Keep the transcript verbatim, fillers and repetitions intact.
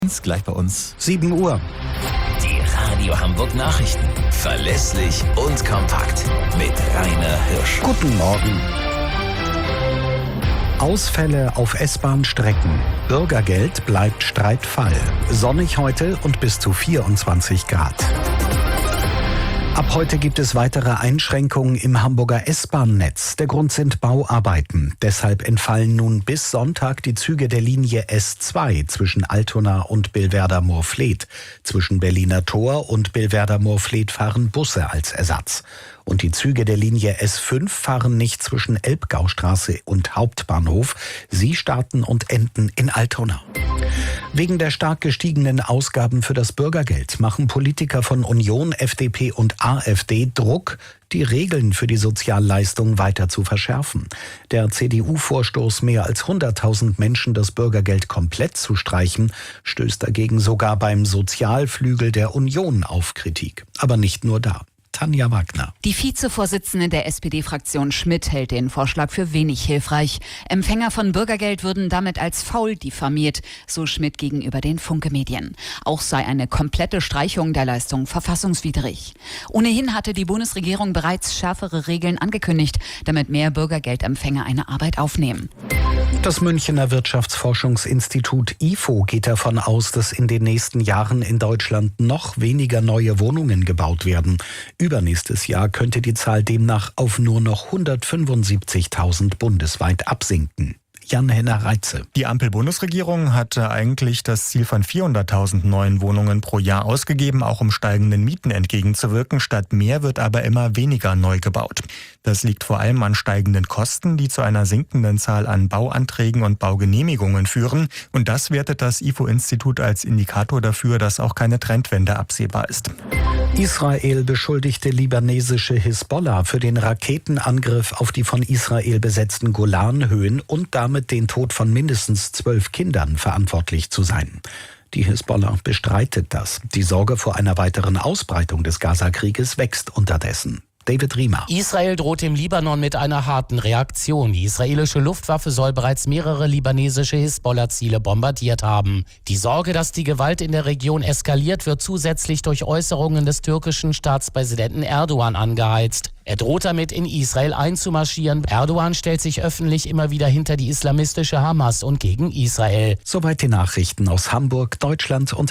Gleich bei uns sieben Uhr. Die Radio Hamburg Nachrichten. Verlässlich und kompakt. Mit Rainer Hirsch. Guten Morgen. Ausfälle auf S-Bahn-Strecken. Bürgergeld bleibt Streitfall. Sonnig heute und bis zu vierundzwanzig Grad. Ab heute gibt es weitere Einschränkungen im Hamburger S-Bahn-Netz. Der Grund sind Bauarbeiten. Deshalb entfallen nun bis Sonntag die Züge der Linie S zwei zwischen Altona und Billwerder-Moorfleet. Zwischen Berliner Tor und Billwerder-Moorfleet fahren Busse als Ersatz. Und die Züge der Linie S fünf fahren nicht zwischen Elbgaustraße und Hauptbahnhof. Sie starten und enden in Altona. Wegen der stark gestiegenen Ausgaben für das Bürgergeld machen Politiker von Union, F D P und AfD Druck, die Regeln für die Sozialleistung weiter zu verschärfen. Der C D U-Vorstoß, mehr als hunderttausend Menschen das Bürgergeld komplett zu streichen, stößt dagegen sogar beim Sozialflügel der Union auf Kritik. Aber nicht nur da. Tanja Wagner. Die Vizevorsitzende der S P D-Fraktion Schmidt hält den Vorschlag für wenig hilfreich. Empfänger von Bürgergeld würden damit als faul diffamiert, so Schmidt gegenüber den Funke-Medien. Auch sei eine komplette Streichung der Leistung verfassungswidrig. Ohnehin hatte die Bundesregierung bereits schärfere Regeln angekündigt, damit mehr Bürgergeldempfänger eine Arbeit aufnehmen. Das Münchener Wirtschaftsforschungsinstitut I F O geht davon aus, dass in den nächsten Jahren in Deutschland noch weniger neue Wohnungen gebaut werden. Übernächstes Jahr könnte die Zahl demnach auf nur noch hundertfünfundsiebzigtausend bundesweit absinken. Jan-Henner Reitze. Die Ampel-Bundesregierung hatte eigentlich das Ziel von vierhunderttausend neuen Wohnungen pro Jahr ausgegeben, auch um steigenden Mieten entgegenzuwirken. Statt mehr wird aber immer weniger neu gebaut. Das liegt vor allem an steigenden Kosten, die zu einer sinkenden Zahl an Bauanträgen und Baugenehmigungen führen. Und das wertet das I F O-Institut als Indikator dafür, dass auch keine Trendwende absehbar ist. Israel beschuldigte libanesische Hisbollah für den Raketenangriff auf die von Israel besetzten Golanhöhen und damit den Tod von mindestens zwölf Kindern verantwortlich zu sein. Die Hisbollah bestreitet das. Die Sorge vor einer weiteren Ausbreitung des Gazakrieges wächst unterdessen. David Riemer. Israel droht dem Libanon mit einer harten Reaktion. Die israelische Luftwaffe soll bereits mehrere libanesische Hisbollah-Ziele bombardiert haben. Die Sorge, dass die Gewalt in der Region eskaliert, wird zusätzlich durch Äußerungen des türkischen Staatspräsidenten Erdogan angeheizt. Er droht damit, in Israel einzumarschieren. Erdogan stellt sich öffentlich immer wieder hinter die islamistische Hamas und gegen Israel. Soweit die Nachrichten aus Hamburg, Deutschland und